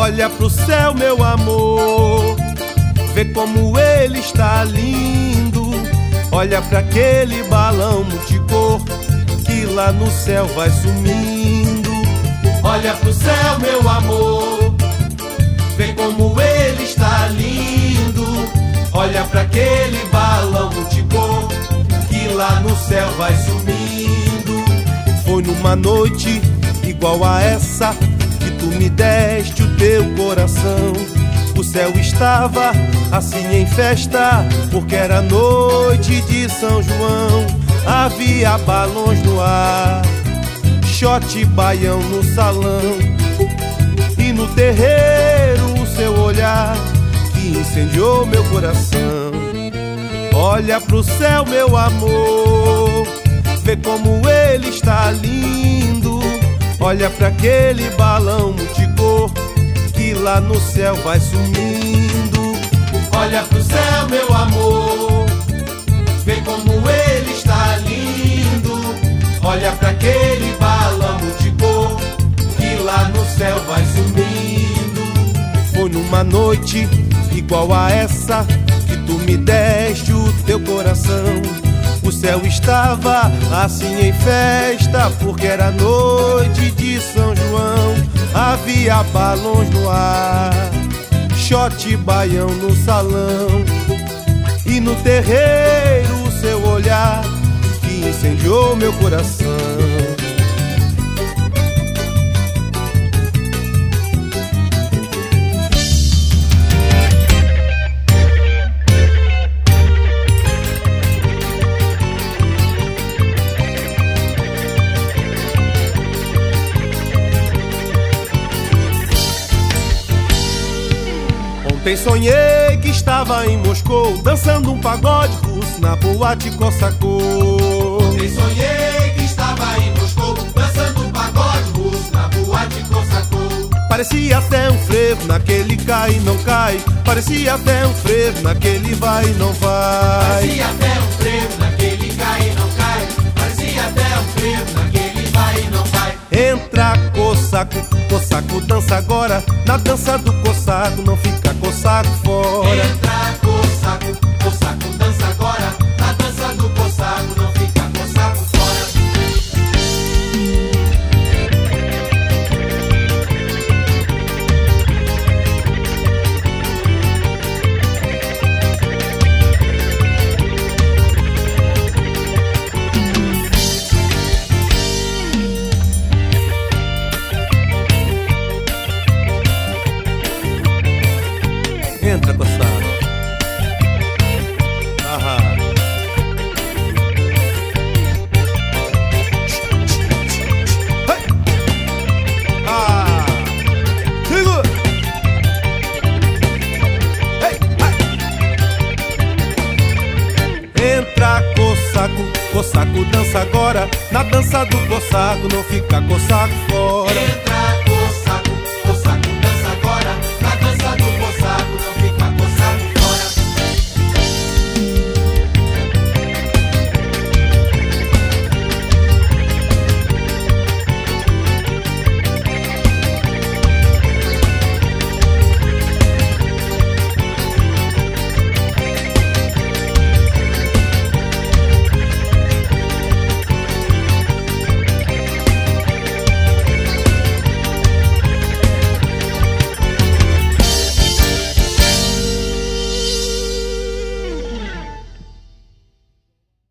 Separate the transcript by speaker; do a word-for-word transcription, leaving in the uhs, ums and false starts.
Speaker 1: Olha pro céu, meu amor, vê como ele está lindo. Olha pra aquele balão multicor que lá no céu vai sumindo. Olha pro céu, meu amor, vê como ele está lindo. Olha pra aquele balão multicor que lá no céu vai sumindo. Foi numa noite igual a essa que tu me deste o teu coração. O céu estava assim em festa, porque era noite de São João. Havia balões no ar, shot baião no salão, e no terreiro o seu olhar que incendiou meu coração. Olha pro céu, meu amor, vê como ele está lindo. Olha pra aquele balão multicor que lá no céu vai sumindo. Olha pro céu, meu amor, vê como ele está lindo. Olha pra aquele balão multicor que lá no céu vai sumindo. Foi numa noite igual a essa que tu me deste o teu coração. O céu estava assim em festa, porque era noite de São João. Havia balões no ar, shot baião no salão, e no terreiro o seu olhar que incendiou meu coração. Ontem sonhei que estava em Moscou, dançando um pagode russo na boate Kossakov.
Speaker 2: Ontem sonhei que estava em Moscou, dançando um pagode russo na boate Kossakov.
Speaker 1: Parecia até um frevo naquele cai e não cai, parecia até um frevo naquele vai e não vai.
Speaker 2: Parecia até um frevo naquele cai e não cai, parecia até um frevo naquele vai e não vai.
Speaker 1: Entra Cossaco, Cossaco dança agora, na dança do Cossaco não fica Cossaco fora.
Speaker 2: Entra Cossaco, Cossaco dança agora, na dança do Cossaco não fica Cossaco fora.
Speaker 1: Entra, Cossaco. Aham. Hey. Ah. Segura. Hey. Hey. Entra, Cossaco, Cossaco dança agora, na dança do Cossaco não fica Cossaco fora.
Speaker 2: Entra